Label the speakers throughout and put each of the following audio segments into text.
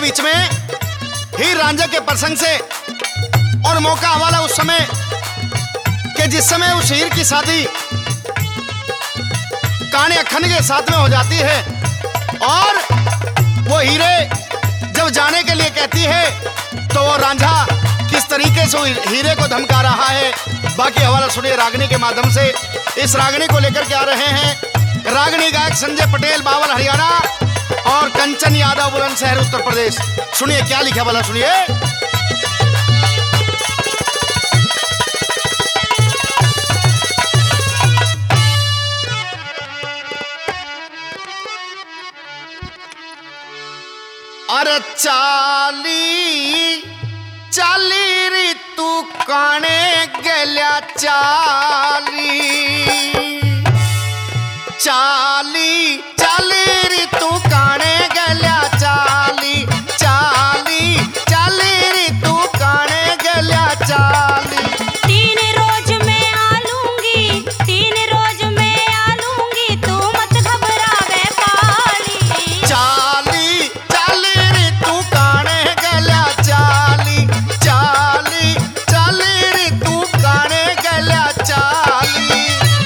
Speaker 1: बीच में हीर रांझे के प्रसंग से और मौका वाला उस समय कि जिस समय उस हीर की शादी काने अखन के साथ में हो जाती है और वो हीरे जब जाने के लिए कहती है तो वो रांझा किस तरीके से हीरे को धमका रहा है। बाकी हवाला सुनिए रागनी के माध्यम से। इस रागनी को लेकर के आ रहे हैं रागनी गायक संजय पटेल, बावल हरियाणा और कंचन यादव, बुलंदशहर उत्तर प्रदेश। सुनिए क्या लिखा वाला, सुनिए। अरे चाली ऋतू काणे गेल्या चाली ऋतू काणे गेल्या चाली ऋतू काणे गेल्या चाली।
Speaker 2: 3 रोज में आ लूंगी तू मत घबरावे पाली।
Speaker 1: चाली ऋतु काणे गेल्या चाली ऋतु काणे गेल्या चाली।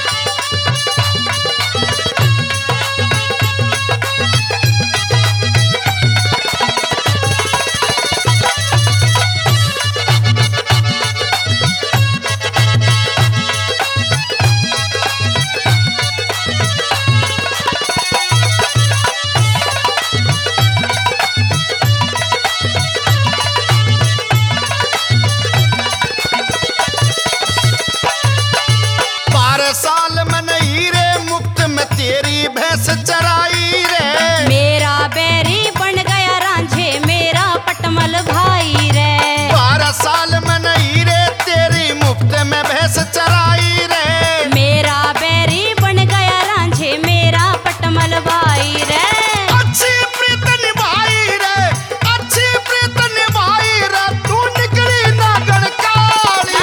Speaker 1: साल में नहीं रे मुफ्त में तेरी भैंस चराई रे।
Speaker 2: मेरा बैरी बन गया रांझे मेरा पटमल भाई रे।
Speaker 1: 12 साल में नहीं रे तेरी मुफ्त में भैंस चराई रे।
Speaker 2: मेरा बैरी बन गया रांझे मेरा पटमल भाई रे।
Speaker 1: अच्छी प्रीत निभाई रे, अच्छी प्रीत निभाई रे, तू निकली नागन काली।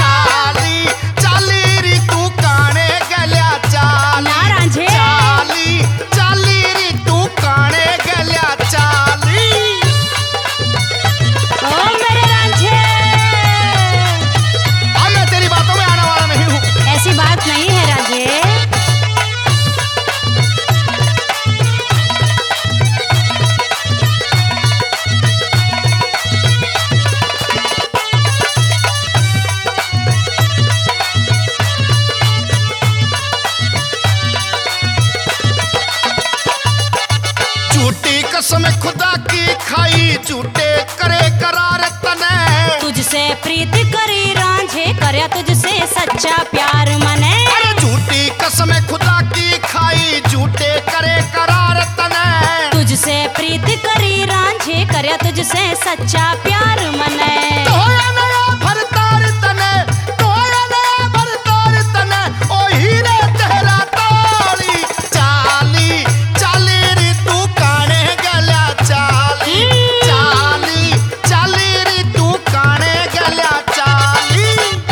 Speaker 1: चाली ऋतु काणे गेल्या चाली।
Speaker 2: ना रांझे।
Speaker 1: चाली ऋतु काणे गेल्या चाली।
Speaker 2: ओ मेरे रांझे,
Speaker 1: अब मैं तेरी बातों में आने वाला नहीं हूँ।
Speaker 2: ऐसी बात नहीं है रांझे।
Speaker 1: झूठी कसम खुदा की खाई, झूठे करे करार तने।
Speaker 2: तुझसे प्रीत करी रांझे करया तुझसे सच्चा प्यार मने।
Speaker 1: अरे झूठी कसम खुदा की खाई, झूठे करे करार तने।
Speaker 2: तुझसे प्रीत करी रांझे करया तुझसे सच्चा प्यार मने।
Speaker 1: तोया नया भरतार तने, तोया नया भरतार तने, ओ हीरे तेरा ताली। चाली ऋतु काणे गेल्या चाली ऋतु काणे गेल्या चाली।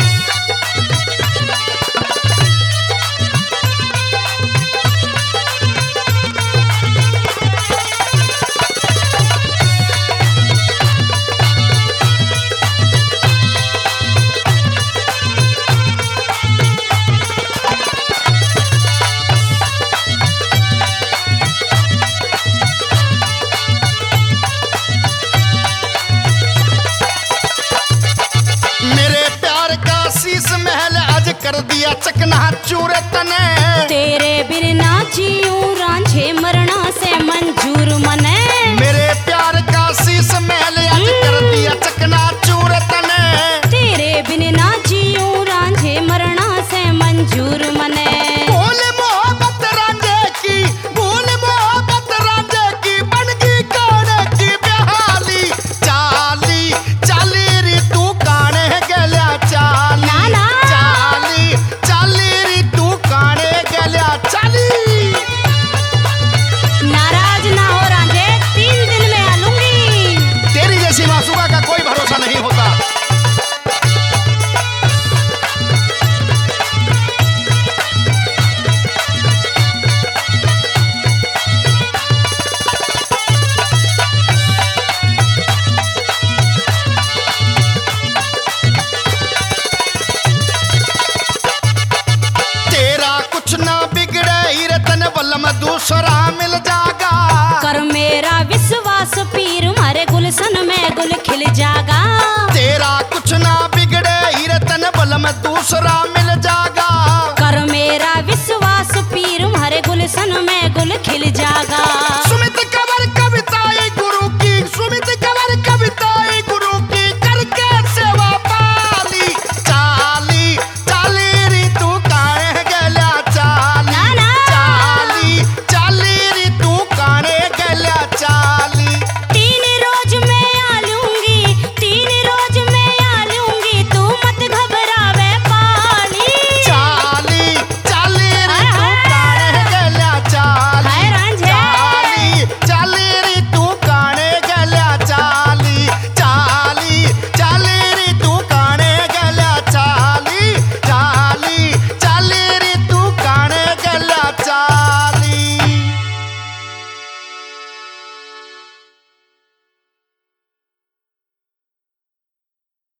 Speaker 1: मेरे प्यार का शीश महल आज कर दिया चकना चूर तने।
Speaker 2: तेरे बिन ना जीऊं रांझे मरना से मंजूर मने।
Speaker 1: मेरे प्यार का शीश महल आज कर दिया चकना चूर तने।
Speaker 2: तेरे बिन ना जीऊं रांझे मरना से मंजूर मने।
Speaker 1: भूल मोहब्बत रांझे की, भूल मोहब्बत रांझे की, बन गई काने की बेहाली। चाली ऋतु काणे गेल्या चाली।
Speaker 2: ना ना।
Speaker 1: चाली ऋतु काणे गेल्या चाली। में दूसरा मिल जागा।
Speaker 2: कर मेरा विश्वास पीर मारे गुलशन में गुल खिल जागा।